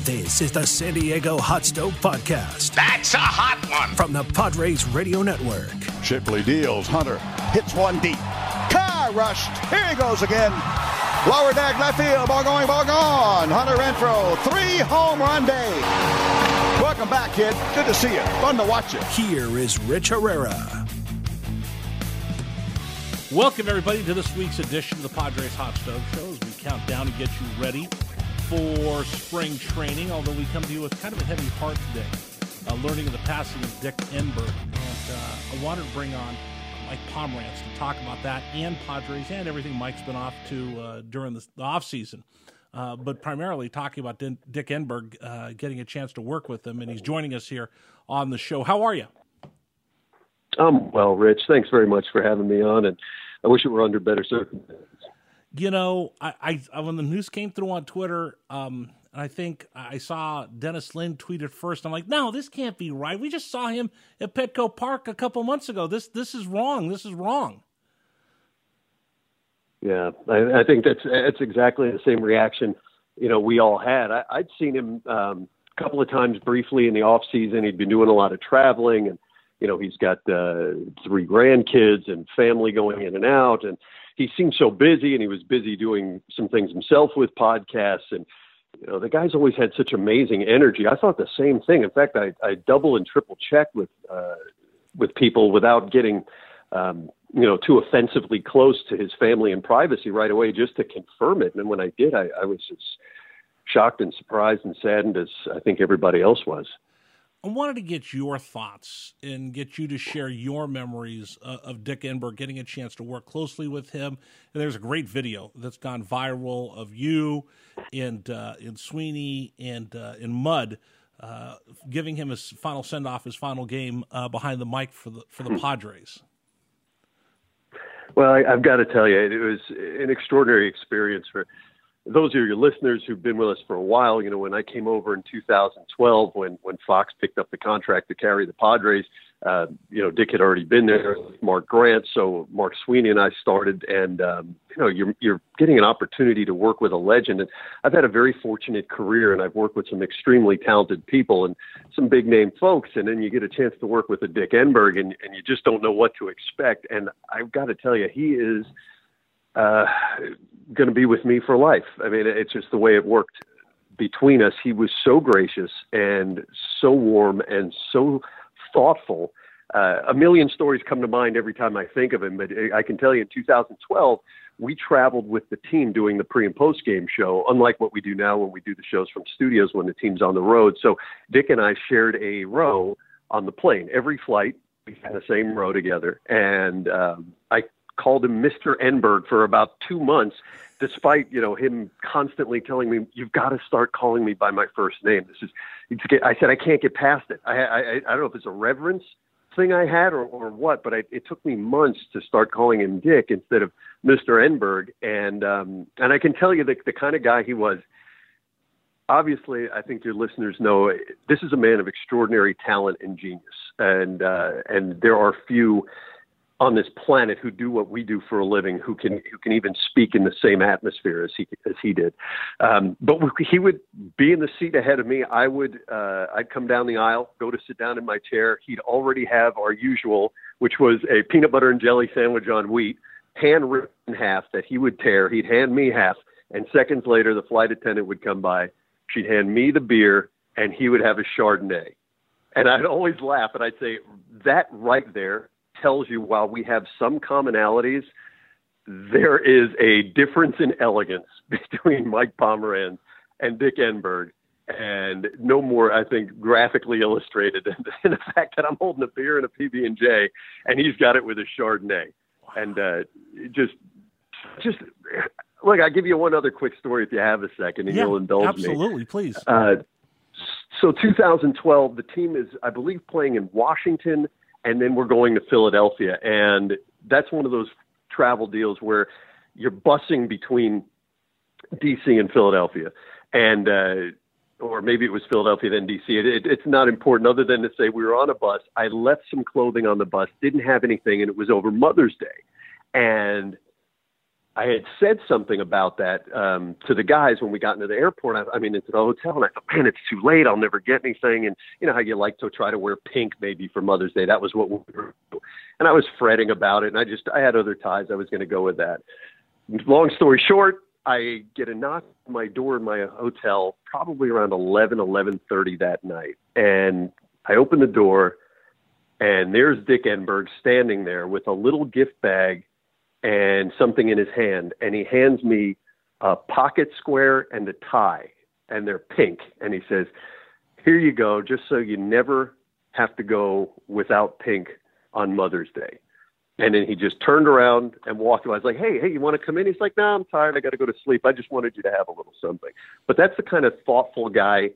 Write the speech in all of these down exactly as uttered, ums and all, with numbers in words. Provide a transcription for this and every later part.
This is the San Diego Hot Stove Podcast. That's a hot one. From the Padres Radio Network. Shipley deals. Hunter hits one deep. Car rushed. Here he goes again. Lower deck, left field. Ball going, ball gone. Hunter Renfroe, three home run day. Welcome back, kid. Good to see you. Fun to watch you. Here is Rich Herrera. Welcome, everybody, to this week's edition of the Padres Hot Stove Show as we count down and get you ready for spring training, although we come to you with kind of a heavy heart today, uh, learning of the passing of Dick Enberg. And uh, I wanted to bring on Mike Pomerantz to talk about that and Padres and everything Mike's been off to uh, during the, the offseason. Uh, but primarily talking about D- Dick Enberg, uh, getting a chance to work with him, and he's joining us here on the show. How are you? Um, well, Rich, thanks very much for having me on, and I wish it were under better circumstances. You know, I, I when the news came through on Twitter, um, I think I saw Dennis Lin tweeted first. I'm like, no, this can't be right. We just saw him at Petco Park a couple months ago. This this is wrong. This is wrong. Yeah, I, I think that's that's exactly the same reaction, you know, we all had. I, I'd seen him um, a couple of times briefly in the off season. He'd been doing a lot of traveling, and you know, he's got uh, three grandkids and family going in and out, and he seemed so busy, and he was busy doing some things himself with podcasts. And, you know, the guy's always had such amazing energy. I thought the same thing. In fact, I, I double and triple checked with, uh, with people without getting, um, you know, too offensively close to his family and privacy right away, just to confirm it. And when I did, I, I was as shocked and surprised and saddened as I think everybody else was. I wanted to get your thoughts and get you to share your memories uh, of Dick Enberg, getting a chance to work closely with him. And there's a great video that's gone viral of you and uh, in Sweeney and uh, in Mud, uh, giving him his final send-off, his final game uh, behind the mic for the for the Padres. Well, I, I've got to tell you, it was an extraordinary experience for those of your listeners who've been with us for a while. You know, when I came over in two thousand twelve, when, when Fox picked up the contract to carry the Padres, uh, you know, Dick had already been there with Mark Grant. So Mark Sweeney and I started, and, um, you know, you're, you're getting an opportunity to work with a legend. And I've had a very fortunate career, and I've worked with some extremely talented people and some big name folks. And then you get a chance to work with a Dick Enberg, and, and you just don't know what to expect. And I've got to tell you, he is, uh, going to be with me for life. I mean, it's just the way it worked between us. He was so gracious and so warm and so thoughtful. Uh, a million stories come to mind every time I think of him, but I can tell you in two thousand twelve, we traveled with the team doing the pre and post game show, unlike what we do now when we do the shows from studios when the team's on the road. So Dick and I shared a row on the plane. Every flight, we had the same row together. And um, I called him Mister Enberg for about two months, despite, you know, him constantly telling me, you've got to start calling me by my first name. This is, I said, I can't get past it. I, I, I don't know if it's a reverence thing I had or, or what, but I, it took me months to start calling him Dick instead of Mister Enberg. And, um, and I can tell you the, the kind of guy he was. Obviously, I think your listeners know this is a man of extraordinary talent and genius. And, uh, and there are few on this planet who do what we do for a living, who can who can even speak in the same atmosphere as he as he did. Um, but he would be in the seat ahead of me. I would uh, I'd come down the aisle, go to sit down in my chair. He'd already have our usual, which was a peanut butter and jelly sandwich on wheat, hand ripped in half that he would tear. He'd hand me half, and seconds later, the flight attendant would come by. She'd hand me the beer, and he would have a Chardonnay. And I'd always laugh, and I'd say, that right there tells you, while we have some commonalities, there is a difference in elegance between Mike Pomerantz and Dick Enberg, and no more, I think, graphically illustrated than, than the fact that I'm holding a beer and a P B and J, and he's got it with a Chardonnay. And uh, just, just look, I'll give you one other quick story if you have a second, and yeah, you'll indulge absolutely, me. Absolutely, please. Uh, so two thousand twelve, the team is, I believe, playing in Washington, and then we're going to Philadelphia. And that's one of those travel deals where you're bussing between D C and Philadelphia. And, uh, or maybe it was Philadelphia, then D C. It, it, it's not important other than to say we were on a bus. I left some clothing on the bus, didn't have anything, and it was over Mother's Day. And I had said something about that um, to the guys when we got into the airport. I, I mean, into the hotel, and I thought, man, it's too late. I'll never get anything. And you know how you like to try to wear pink maybe for Mother's Day. That was what we were doing. And I was fretting about it, and I just I had other ties. I was going to go with that. Long story short, I get a knock on my door in my hotel probably around eleven, eleven thirty that night. And I open the door, and there's Dick Enberg standing there with a little gift bag and something in his hand, and he hands me a pocket square and a tie, and they're pink, and he says, here you go, just so you never have to go without pink on Mother's Day. And then he just turned around and walked away. I was like, hey, hey, you want to come in? He's like, no, nah, I'm tired. I got to go to sleep. I just wanted you to have a little something. But that's the kind of thoughtful guy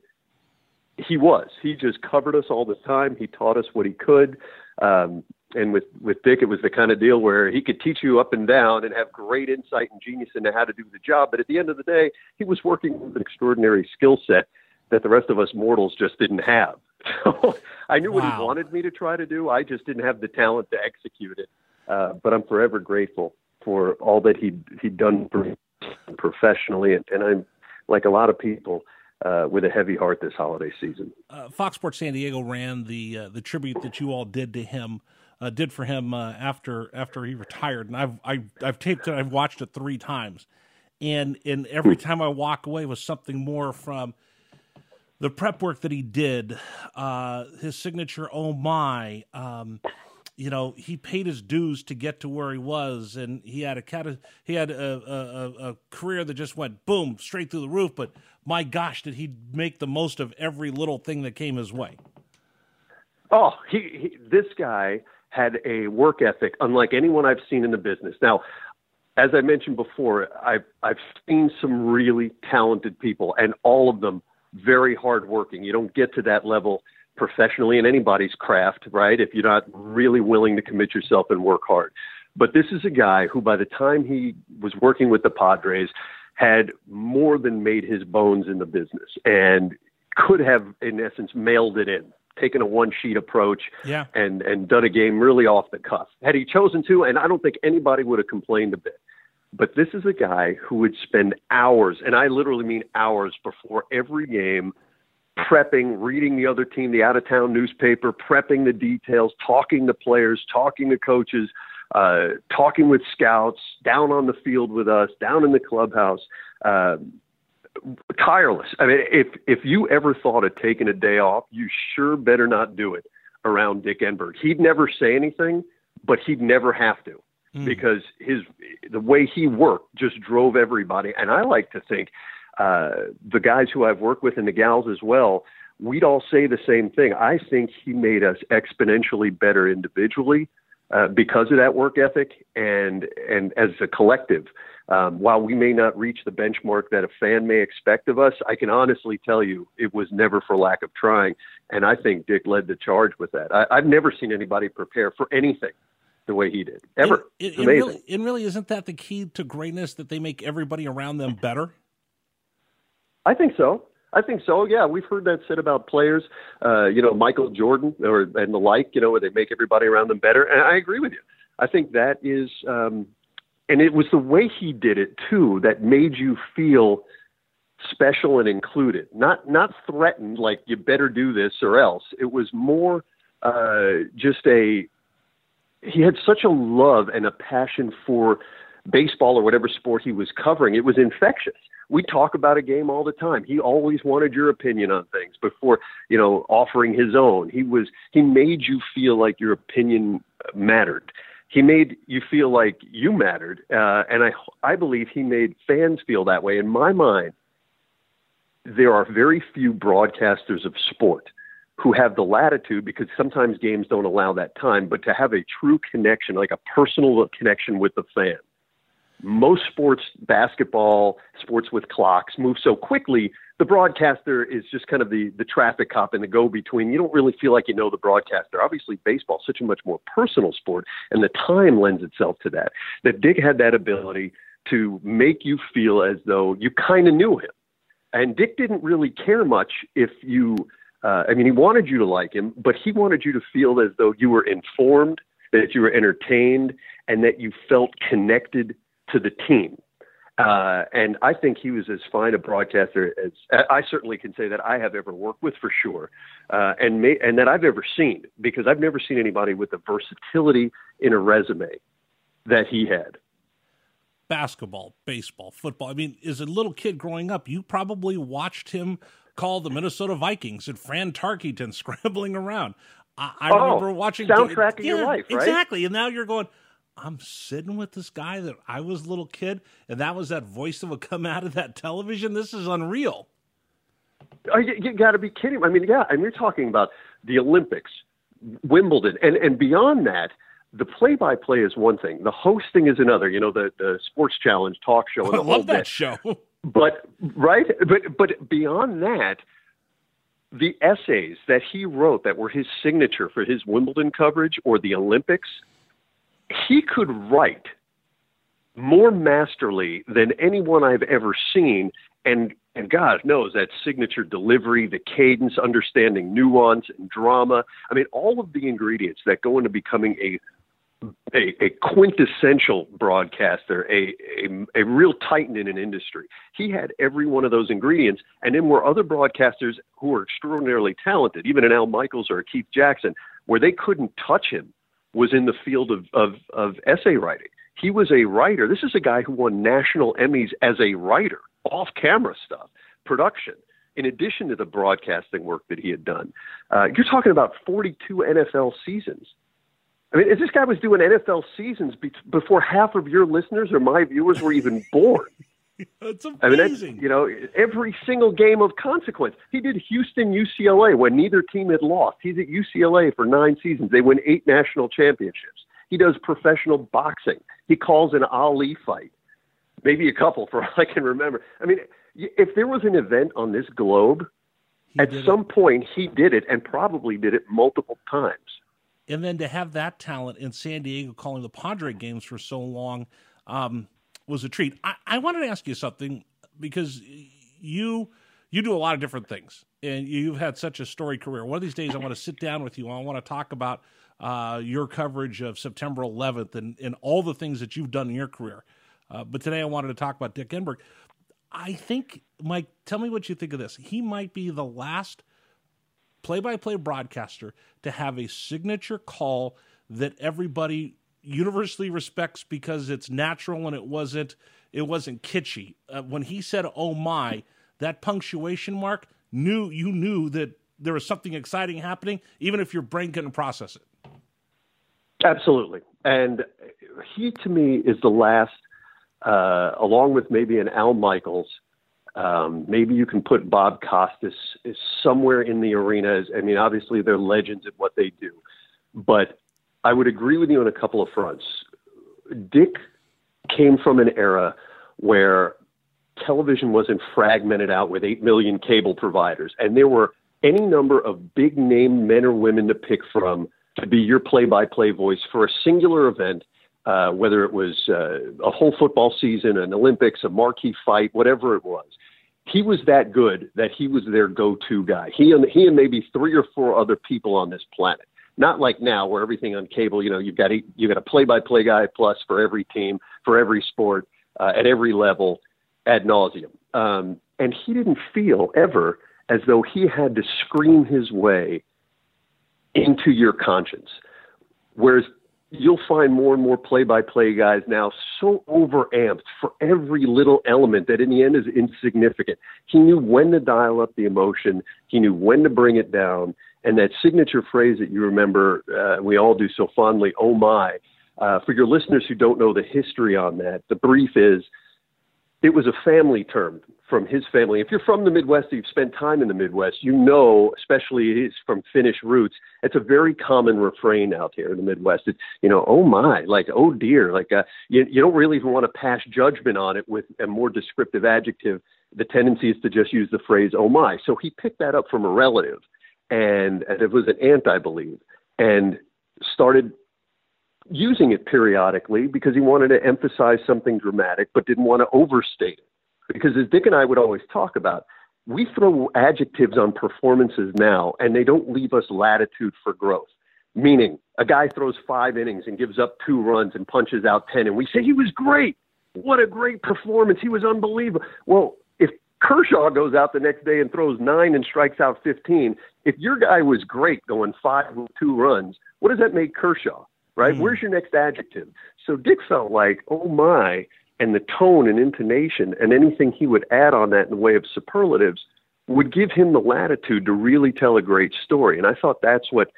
he was. He just covered us all the time. He taught us what he could. Um, And with, with Dick, it was the kind of deal where he could teach you up and down and have great insight and genius into how to do the job. But at the end of the day, he was working with an extraordinary skill set that the rest of us mortals just didn't have. So I knew wow. what he wanted me to try to do. I just didn't have the talent to execute it. Uh, but I'm forever grateful for all that he he'd done for me professionally. And, and I'm, like a lot of people, uh, with a heavy heart this holiday season. Uh, Fox Sports San Diego ran the uh, the tribute that you all did to him. Uh, did for him uh, after after he retired, and I've I've, I've taped it. I've watched it three times, and and every time I walk away with something more from the prep work that he did. Uh, his signature, oh my, um, you know, he paid his dues to get to where he was, and he had a he had a, a, a career that just went boom straight through the roof. But my gosh, did he make the most of every little thing that came his way? Oh, he, he this guy had a work ethic unlike anyone I've seen in the business. Now, as I mentioned before, I've, I've seen some really talented people, and all of them very hardworking. You don't get to that level professionally in anybody's craft, right, if you're not really willing to commit yourself and work hard. But this is a guy who, by the time he was working with the Padres, had more than made his bones in the business and could have, in essence, mailed it in. Taken a one-sheet approach yeah. and, and done a game really off the cuff. Had he chosen to, and I don't think anybody would have complained a bit. But this is a guy who would spend hours, and I literally mean hours, before every game, prepping, reading the other team, the out-of-town newspaper, prepping the details, talking to players, talking to coaches, uh, talking with scouts, down on the field with us, down in the clubhouse. Uh, tireless. I mean, if if you ever thought of taking a day off, you sure better not do it around Dick Enberg. He'd never say anything, but he'd never have to mm. because his the way he worked just drove everybody. And I like to think uh, the guys who I've worked with and the gals as well, we'd all say the same thing. I think he made us exponentially better individually uh, because of that work ethic and and as a collective. Um, while we may not reach the benchmark that a fan may expect of us, I can honestly tell you it was never for lack of trying. And I think Dick led the charge with that. I, I've never seen anybody prepare for anything the way he did, ever. It, it, it's amazing. It really, it really isn't that the key to greatness, that they make everybody around them better? I think so. I think so. Yeah, we've heard that said about players, uh, you know, Michael Jordan or and the like, you know, where they make everybody around them better. And I agree with you. I think that is um, – and it was the way he did it, too, that made you feel special and included, not not threatened, like you better do this or else. It was more uh, just a – he had such a love and a passion for baseball or whatever sport he was covering. It was infectious. We talk about a game all the time. He always wanted your opinion on things before, you know, offering his own. He was he made you feel like your opinion mattered. He made you feel like you mattered, uh, and I I believe he made fans feel that way. In my mind, there are very few broadcasters of sport who have the latitude, because sometimes games don't allow that time, but to have a true connection, like a personal connection with the fan. Most sports, basketball, sports with clocks, move so quickly, the broadcaster is just kind of the, the traffic cop and the go-between. You don't really feel like you know the broadcaster. Obviously, baseball is such a much more personal sport, and the time lends itself to that. That Dick had that ability to make you feel as though you kind of knew him. And Dick didn't really care much if you uh, – I mean, he wanted you to like him, but he wanted you to feel as though you were informed, that you were entertained, and that you felt connected to the team. Uh, and I think he was as fine a broadcaster as I certainly can say that I have ever worked with, for sure, uh, and may, and that I've ever seen, because I've never seen anybody with the versatility in a resume that he had. Basketball, baseball, football. I mean, as a little kid growing up, you probably watched him call the Minnesota Vikings and Fran Tarkenton scrambling around. I, I oh, remember watching soundtrack of yeah, your life, right? Exactly. And now you're going, I'm sitting with this guy that I was a little kid, and that was that voice that would come out of that television. This is unreal. Oh, you, you got to be kidding. I mean, yeah, and you're talking about the Olympics, Wimbledon, and, and beyond that, the play-by-play is one thing. The hosting is another. You know, the, the Sports Challenge talk show. And I the love whole that bit. show. But, right? But, but beyond that, the essays that he wrote that were his signature for his Wimbledon coverage or the Olympics, he could write more masterly than anyone I've ever seen. And, and God knows that signature delivery, the cadence, understanding nuance and drama. I mean, all of the ingredients that go into becoming a A, a quintessential broadcaster, a, a a real titan in an industry. He had every one of those ingredients, and then were other broadcasters who were extraordinarily talented, even an Al Michaels or a Keith Jackson, where they couldn't touch him, was in the field of, of, of essay writing. He was a writer. This is a guy who won national Emmys as a writer, off-camera stuff, production, in addition to the broadcasting work that he had done. Uh, you're talking about forty-two N F L seasons. I mean, if this guy was doing N F L seasons be- before half of your listeners or my viewers were even born. That's amazing. I mean, that's, you know, every single game of consequence. He did Houston, U C L A when neither team had lost. He's at U C L A for nine seasons. They win eight national championships. He does professional boxing. He calls an Ali fight, maybe a couple for all I can remember. I mean, if there was an event on this globe, he at some it. point he did it, and probably did it multiple times. And then to have that talent in San Diego calling the Padre games for so long um, was a treat. I, I wanted to ask you something, because you you do a lot of different things, and you've had such a storied career. One of these days I want to sit down with you, and I want to talk about uh, your coverage of September eleventh and, and all the things that you've done in your career. Uh, but today I wanted to talk about Dick Enberg. I think, Mike, tell me what you think of this. He might be the last play-by-play broadcaster to have a signature call that everybody universally respects because it's natural and it wasn't it wasn't kitschy. Uh, when he said "oh my," that punctuation mark, knew you knew that there was something exciting happening, even if your brain couldn't process it. Absolutely, and he to me is the last, uh, along with maybe an Al Michaels. Um, maybe you can put Bob Costas is somewhere in the arena. I mean, obviously they're legends at what they do, but I would agree with you on a couple of fronts. Dick came from an era where television wasn't fragmented out with eight million cable providers, and there were any number of big name men or women to pick from to be your play-by-play voice for a singular event. Uh, whether it was uh, a whole football season, an Olympics, a marquee fight, whatever it was. He was that good that he was their go-to guy. He and he and maybe three or four other people on this planet. Not like now where everything on cable, you know, you've got a, you've got a play-by-play guy plus for every team, for every sport, uh, at every level, ad nauseum. Um, and he didn't feel ever as though he had to scream his way into your conscience. Whereas you'll find more and more play-by-play guys now so overamped for every little element that in the end is insignificant. He knew when to dial up the emotion. He knew when to bring it down. And that signature phrase that you remember, uh, we all do so fondly, "oh my," uh, for your listeners who don't know the history on that, the brief is, it was a family term from his family. If you're from the Midwest, you've spent time in the Midwest, you know, especially he's from Finnish roots, it's a very common refrain out here in the Midwest. It's, you know, "oh my," like, "oh dear," like uh, you, you don't really even want to pass judgment on it with a more descriptive adjective. The tendency is to just use the phrase "oh my." So he picked that up from a relative, and, and it was an aunt, I believe, and started using it periodically because he wanted to emphasize something dramatic, but didn't want to overstate it. Because as Dick and I would always talk about, we throw adjectives on performances now, and they don't leave us latitude for growth. Meaning, a guy throws five innings and gives up two runs and punches out ten, and we say he was great. what a great performance. He was unbelievable. Well, if Kershaw goes out the next day and throws nine and strikes out fifteen, if your guy was great going five with two runs, what does that make Kershaw, right? Mm. Where's your next adjective? So Dick felt like, oh my, and the tone and intonation and anything he would add on that in the way of superlatives would give him the latitude to really tell a great story. And I thought that's what,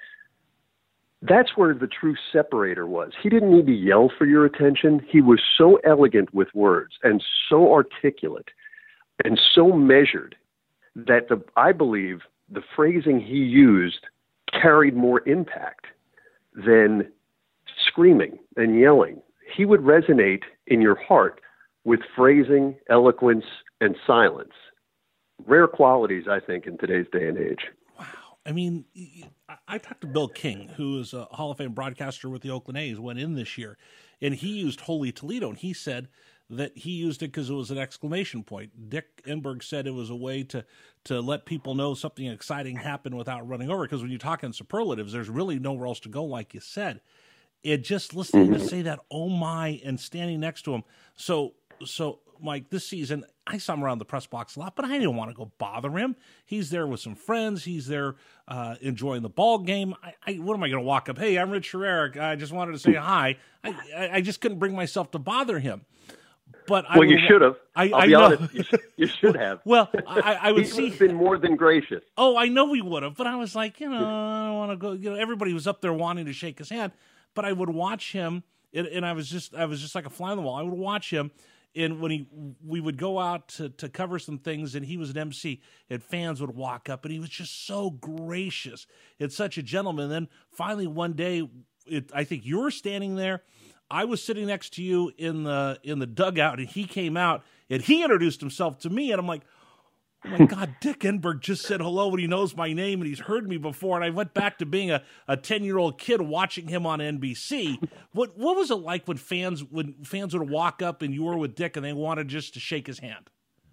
that's where the true separator was. He didn't need to yell for your attention. He was so elegant with words and so articulate and so measured that the, I believe the phrasing he used carried more impact than screaming and yelling. He would resonate in your heart with phrasing, eloquence, and silence. Rare qualities, I think, in today's day and age. Wow. I mean, I talked to Bill King, who is a Hall of Fame broadcaster with the Oakland A's, went in this year, and he used Holy Toledo, and he said that he used it because it was an exclamation point. Dick Enberg said it was a way to, to let people know something exciting happened without running over, because when you talk in superlatives, there's really nowhere else to go, like you said. It just listening mm-hmm. to say that, oh my, and standing next to him. So, so Mike, this season, I saw him around the press box a lot, but I didn't want to go bother him. He's there with some friends. He's there uh, enjoying the ball game. I, I, what am I going to walk up? Hey, I'm Rich Herrera. I just wanted to say hi. I, I just couldn't bring myself to bother him. But well, I you should have. I, I'll I be know. honest. You should, you should have. Well, I, I would he see. Would have been more than gracious. Oh, I know he would have, but I was like, you know, I don't want to go. You know, everybody was up there wanting to shake his hand, but I would watch him, and, and I was just, I was just like a fly on the wall. I would watch him, and when he, we would go out to, to cover some things, and he was an M C, and fans would walk up, and he was just so gracious and such a gentleman. And then finally one day, it, I think you were standing there. I was sitting next to you in the in the dugout, and he came out, and he introduced himself to me, and I'm like, oh my God, Dick Enberg just said hello, and he knows my name, and he's heard me before, and I went back to being a, a ten-year-old kid watching him on N B C. What what was it like when fans when fans would walk up and you were with Dick and they wanted just to shake his hand?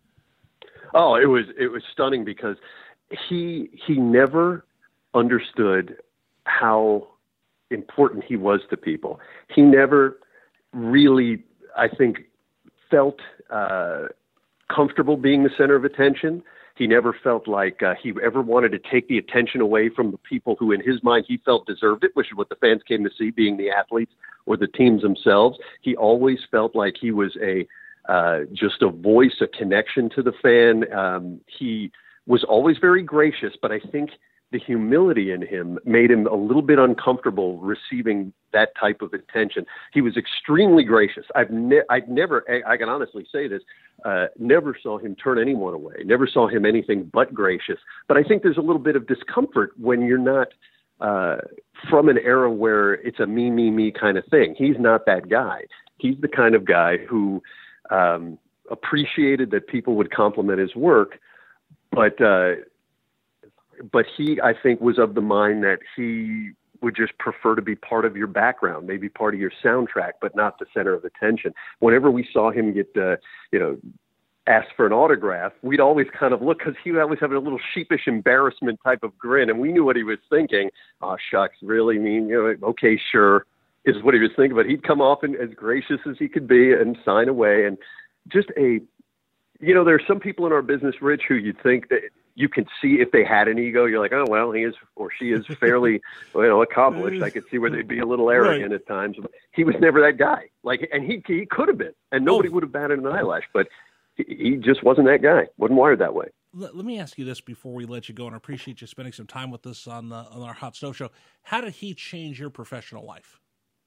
Oh, it was it was stunning, because he he never understood how important he was to people. He never really, I think, felt uh, comfortable being the center of attention. He never felt like uh, he ever wanted to take the attention away from the people who, in his mind, he felt deserved it, which is what the fans came to see, being the athletes or the teams themselves. He always felt like he was a uh, just a voice, a connection to the fan. Um, he was always very gracious, but I think the humility in him made him a little bit uncomfortable receiving that type of attention. He was extremely gracious. I've ne- I've never, I can honestly say this, uh, never saw him turn anyone away, never saw him anything but gracious. But I think there's a little bit of discomfort when you're not uh, from an era where it's a me, me, me kind of thing. He's not that guy. He's the kind of guy who um, appreciated that people would compliment his work, but uh, But he, I think, was of the mind that he would just prefer to be part of your background, maybe part of your soundtrack, but not the center of attention. Whenever we saw him get, uh, you know, asked for an autograph, we'd always kind of look, because he always had a little sheepish embarrassment type of grin, and we knew what he was thinking. Oh, shucks, really? I mean, you know, okay, sure, is what he was thinking. But he'd come off and as gracious as he could be and sign away. And just a, you know, there are some people in our business, Rich, who you'd think that you can see if they had an ego. You're like, oh, well, he is or she is fairly, you know, accomplished. I could see where they'd be a little arrogant right. at times. But he was never that guy. Like, and he he could have been, and nobody oh. would have batted an eyelash. But he, he just wasn't that guy. Wasn't wired that way. Let, let me ask you this before we let you go, and I appreciate you spending some time with us on the, on our Hot Stove Show. How did he change your professional life?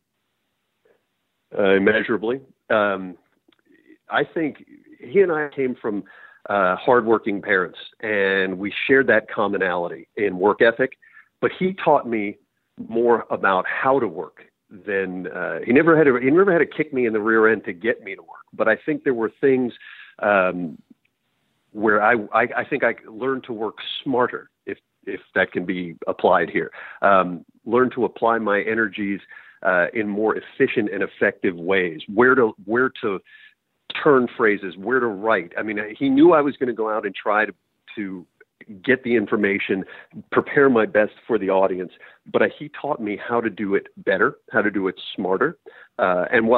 Uh, immeasurably. Um, I think he and I came from Uh, hardworking parents, and we shared that commonality in work ethic. But he taught me more about how to work than uh, he never had. To, he never had to kick me in the rear end to get me to work. But I think there were things um, where I, I, I think I learned to work smarter, if if that can be applied here. Um, learn to apply my energies uh, in more efficient and effective ways. Where to where to turn phrases, where to write. I mean, he knew I was going to go out and try to, to get the information, prepare my best for the audience, but he taught me how to do it better, how to do it smarter. Uh, and while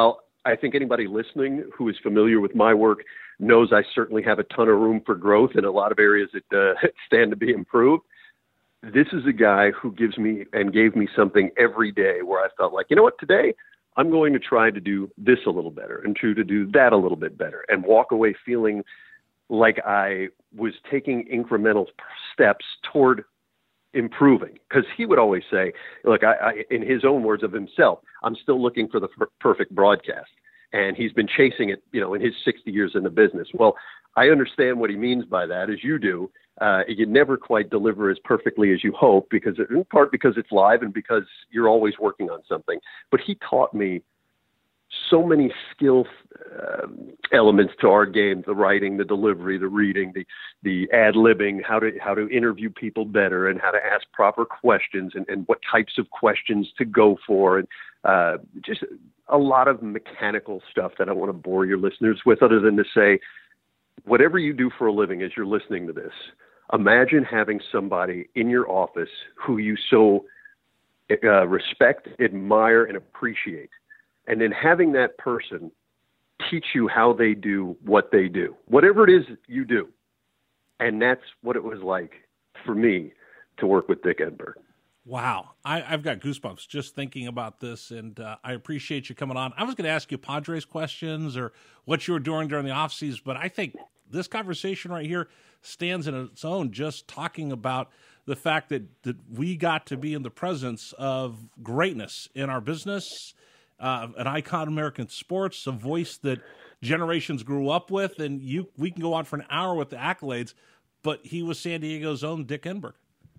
I think anybody listening who is familiar with my work knows I certainly have a ton of room for growth in a lot of areas that uh, stand to be improved. This is a guy who gives me and gave me something every day where I felt like, you know what, today I'm going to try to do this a little better and to, to do that a little bit better and walk away feeling like I was taking incremental steps toward improving. Because he would always say, look, I, I, in his own words of himself, I'm still looking for the per- perfect broadcast. And he's been chasing it, you know, in his sixty years in the business. Well, I understand what he means by that, as you do. Uh, you never quite deliver as perfectly as you hope, because in part because it's live and because you're always working on something. But he taught me so many skill uh, elements to our game: the writing, the delivery, the reading, the the ad-libbing, how to how to interview people better, and how to ask proper questions, and, and what types of questions to go for, and uh, just a lot of mechanical stuff that I don't want to bore your listeners with, other than to say, whatever you do for a living as you're listening to this, imagine having somebody in your office who you so uh, respect, admire, and appreciate, and then having that person teach you how they do what they do, whatever it is you do. And that's what it was like for me to work with Dick Enberg. Wow. I, I've got goosebumps just thinking about this, and uh, I appreciate you coming on. I was going to ask you Padres questions or what you were doing during the offseason, but I think this conversation right here stands in its own, just talking about the fact that, that we got to be in the presence of greatness in our business, uh, an icon in American sports, a voice that generations grew up with, and you we can go on for an hour with the accolades, but he was San Diego's own Dick Enberg.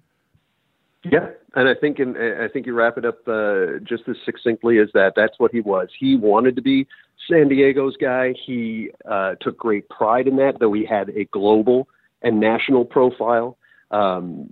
Yeah, and I think in, I think you wrap it up uh, just as succinctly as that. That's what he was. He wanted to be San Diego's guy. He uh, took great pride in that, though he had a global and national profile. Um,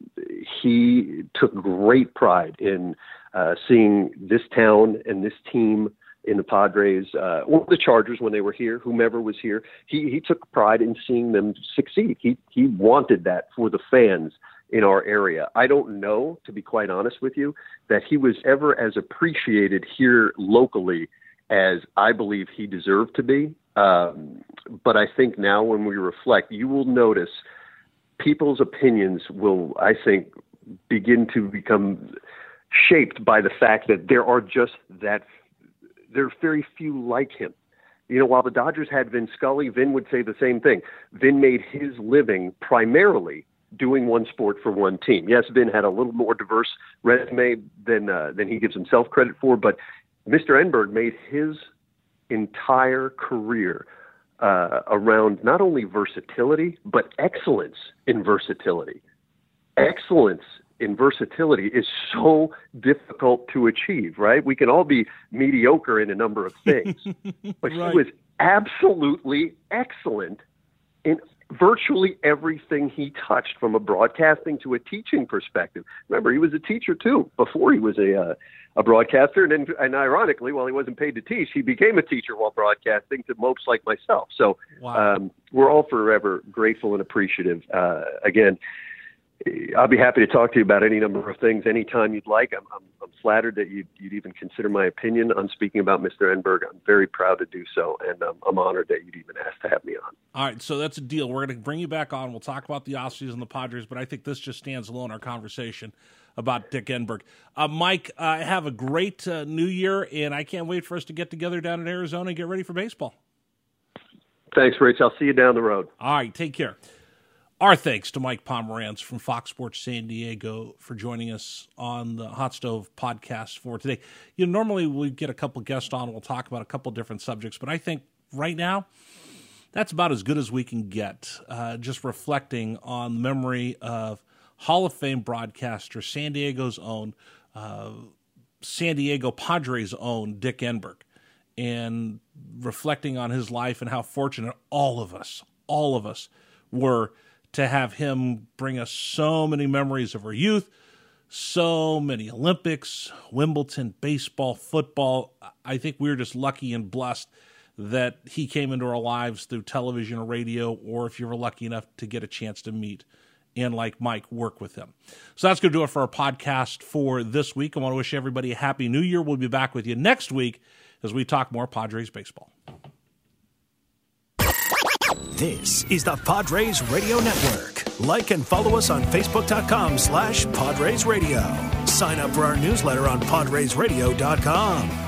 he took great pride in uh, seeing this town and this team in the Padres, uh, or the Chargers when they were here, whomever was here. He he took pride in seeing them succeed. He he wanted that for the fans in our area. I don't know, to be quite honest with you, that he was ever as appreciated here locally as I believe he deserved to be. Um, but I think now when we reflect, you will notice people's opinions will, I think, begin to become shaped by the fact that there are just that, there are very few like him. You know, while the Dodgers had Vin Scully, Vin would say the same thing. Vin made his living primarily doing one sport for one team. Yes, Vin had a little more diverse resume than uh, than he gives himself credit for, but Mister Enberg made his entire career uh, around not only versatility, but excellence in versatility. Excellence in versatility is so difficult to achieve, right? We can all be mediocre in a number of things, but right. He was absolutely excellent in virtually everything he touched, from a broadcasting to a teaching perspective. Remember, he was a teacher too before he was a uh, a broadcaster, and then, and ironically, while he wasn't paid to teach, he became a teacher while broadcasting to mopes like myself. So wow. um, we're all forever grateful and appreciative. Uh, again, I'll be happy to talk to you about any number of things anytime you'd like. I'm, I'm, I'm flattered that you'd, you'd even consider my opinion on speaking about Mister Enberg. I'm very proud to do so, and um, I'm honored that you'd even ask to have me on. All right, so that's a deal. We're going to bring you back on. We'll talk about the offseason and the Padres, but I think this just stands alone, our conversation about Dick Enberg. Uh, Mike, uh, have a great uh, new year, and I can't wait for us to get together down in Arizona and get ready for baseball. Thanks, Rich. I'll see you down the road. All right, take care. Our thanks to Mike Pomerantz from Fox Sports San Diego for joining us on the Hot Stove podcast for today. You know, normally we get a couple guests on, we'll talk about a couple different subjects, but I think right now that's about as good as we can get, uh, just reflecting on the memory of Hall of Fame broadcaster, San Diego's own, uh, San Diego Padres' own Dick Enberg, and reflecting on his life and how fortunate all of us, all of us were to have him bring us so many memories of our youth, so many Olympics, Wimbledon, baseball, football. I think we're just lucky and blessed that he came into our lives through television or radio, or if you were lucky enough to get a chance to meet and, like Mike, work with him. So that's going to do it for our podcast for this week. I want to wish everybody a happy new year. We'll be back with you next week as we talk more Padres baseball. This is the Padres Radio Network. Like and follow us on Facebook.com slash Padres Radio. Sign up for our newsletter on Padres Radio dot com.